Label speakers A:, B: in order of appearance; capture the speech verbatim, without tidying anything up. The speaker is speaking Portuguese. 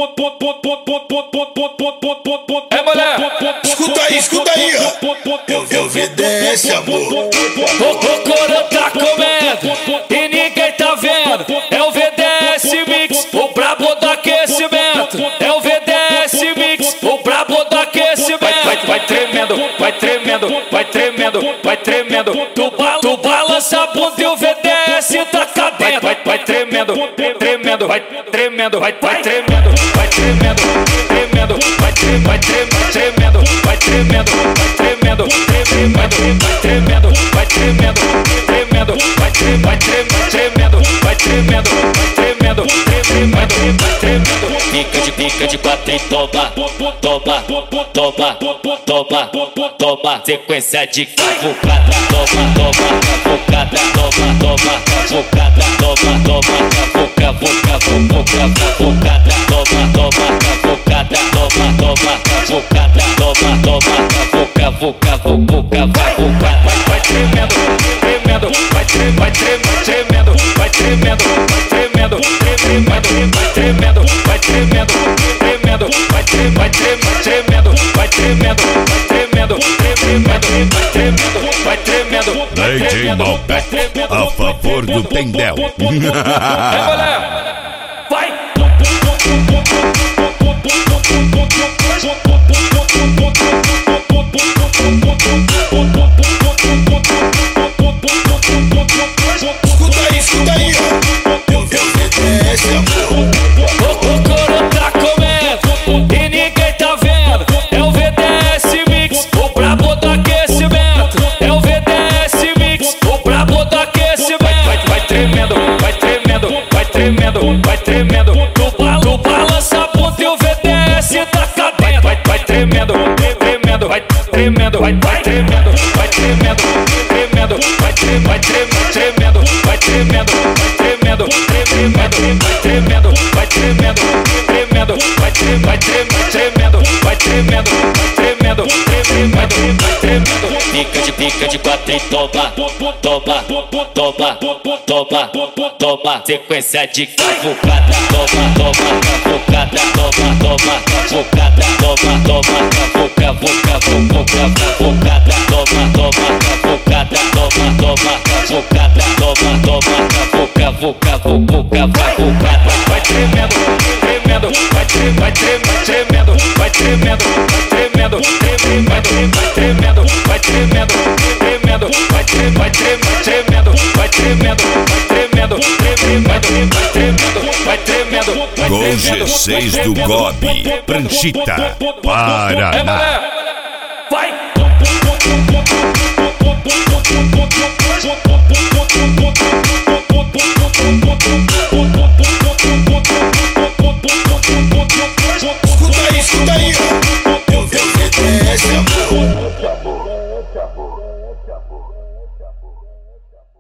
A: É mulher,
B: Escuta aí, escuta aí, ó. Eu, eu obedece, amor.
A: o coro tá comendo e ninguém tá vendo. É o V D S Mix, o brabo do aquecimento. É o V D S Mix, o brabo do aquecimento. Vai, vai, vai tremendo, vai tremendo, vai tremendo, vai tremendo. Tu, ba tu balança a bunda e o V D S tá cabendo. Vai, vai tremendo, tremendo, vai tremendo, vai, vai tremendo, vai tremendo, tremendo, vai tremendo, vai tremendo, vai tremendo, vai tremendo, vai tremendo, vai tremendo, tremendo, vai tremendo, vai tremendo, vai tremendo, vai tremendo, tremendo, vai tremendo. Pica de pica de quatro e toma, toma, toma, toma, toma, sequência de cavucada, toma, toma, cavucada, toma, toma, cavucada, toma, toma, cavuca, vuca, vuca, cavucada, toma, toma, cavucada, toma, toma, cavucada, toma, toma, cavuca, vuca, vuca, cavucada. Vai, vai tremendo, tremendo, vai tremendo, vai tremendo, vai tremendo, vai tremendo, vai tremendo, vai tremendo, tremendo, vai tremendo, vai tremendo, vai tremendo, vai tremendo, tremendo, vai tremendo, vai tremendo.
C: D J Malbec, a favor do Tendel.
A: Vai!
B: Escuta aí, escuta aí, ó. Eu, eu obedece, amor.
A: O coro tá comendo e ninguém tá vendo. É o V D S Mix, o brabo do aquecimento. É o V D S Mix, o brabo do aquecimento. Vai, vai tremendo, vai tremendo, vai tremendo, vai tremendo. Tu, ba tu balança a bunda e o V D S tá cabendo. Vai, vai tremendo, tremendo, vai tremendo, vai, vai tremendo, vai tremendo, tremendo, vai tremendo, vai tremendo, vai tremendo, vai tremendo, vai tremendo, vai tremendo, tremendo, vai tremendo, vai tremendo, vai tremendo, vai tremendo, tremendo, vai tremendo. Pica de pica de quatro e toma, toma, toma, toma, toma, sequência de cavucada, toma, toma, cavucada, toma, toma, cavucada, toma, toma, cavuca, vuca, vuca, cavucada, toma, toma, cavucada, toma, toma, cavucada, toma, toma, cavuca, vuca, vuca, cavucada. Vai tremendo, tremendo, vai tremendo, vai tremendo, vai tremendo, vai tremendo, vai tremendo, vai tremendo, tremendo, vai tremendo, vai tremendo, vai tremendo, vai tremendo, vai tremendo, vai tremendo.
C: Com G seis do Gobi, Pranchita, Paraná.
A: Vai!
B: Escuta aí, escuta aí, ó. Eu, eu obedece, amor.